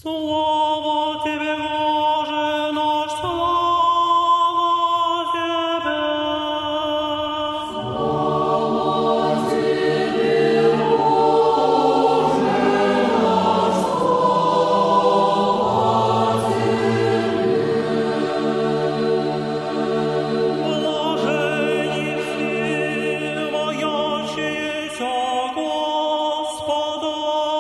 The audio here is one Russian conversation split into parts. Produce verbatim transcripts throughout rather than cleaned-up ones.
Слава Тебе, Боже наш, слава Тебе! Слава Тебе, Боже наш, слава Тебе! Блаженни все, боящиеся Господа!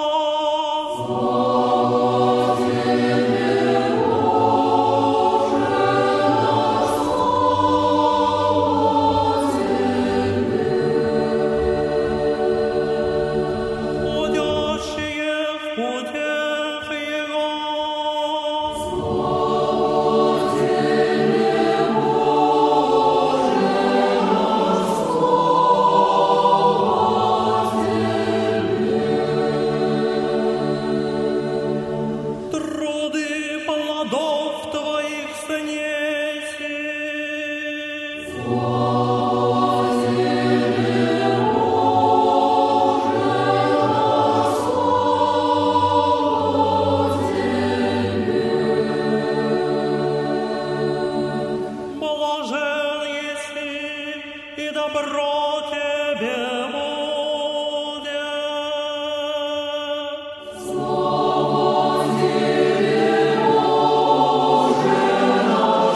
Добро Тебе будет. Слава Тебе, Боже наш,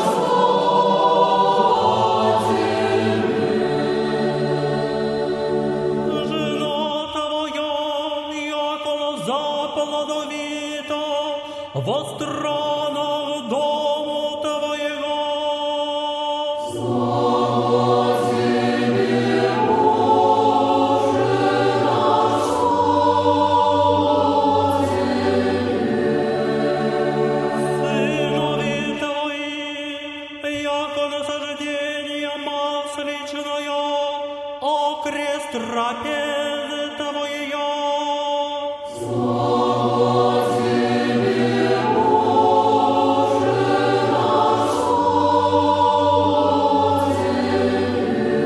слава Тебе! Жена Твоя, якола заплодовита, во странах дому Твоего. Слава Тебе, Боже наш, слава Тебе! Сынови Твои, яко насаждение масличное, окрест трапезы Твоя. Слава Тебе, Боже наш, слава Тебе!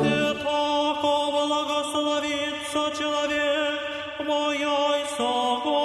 Святако благословится человек, моя и сого.